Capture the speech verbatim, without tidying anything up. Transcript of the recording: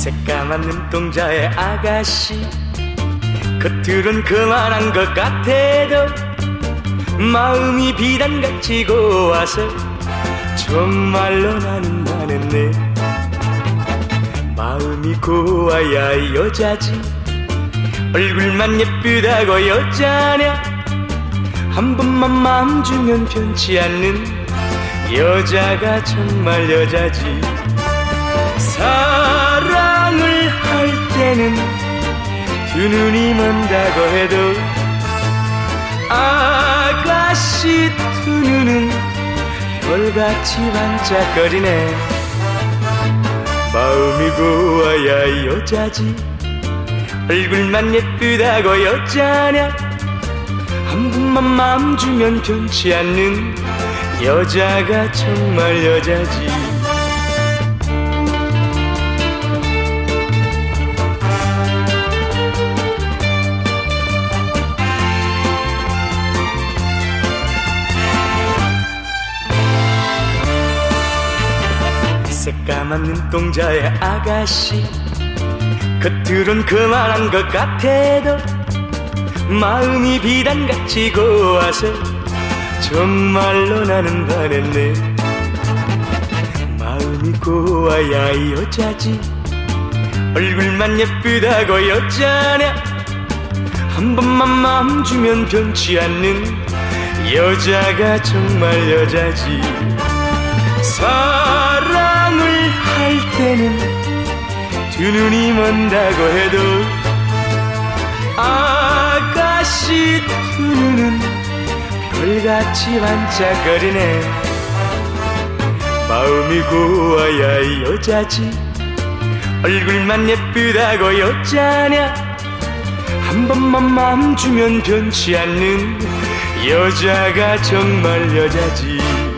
새까만 눈동자의 아가씨, 겉으론 그만한 것 같아도 마음이 비단같이 고와서 정말로 나는 반했네. 마음이 고와야 여자지, 얼굴만 예쁘다고 여자냐. 한 번만 마음 주면 변치 않는 여자가 정말 여자지. 사랑을 할 때는 두 눈이 먼다고 해도 아가씨 두 눈은 별같이 반짝거리네. 마음이 고와야 여자지, 얼굴만 예쁘다고 여자냐. 한 번만 마음 주면 변치 않는 여자가 정말 여자지. 새까만 눈동자의 아가씨, 겉으론 그만한 것 같아도 마음이 비단같이 고와서 정말로 나는 반했네. 마음이 고와야 여자지, 얼굴만 예쁘다고 여자냐. 한 번만 마음 주면 변치 않는 여자가 정말 여자지. 사랑을 할 때는 두 눈이 먼다고 해도 아가씨 두 눈은 별같이 반짝거리네. 마음이 고와야 여자지, 얼굴만 예쁘다고 여자냐. 한 번만 마음 주면 변치 않는 여자가 정말 여자지.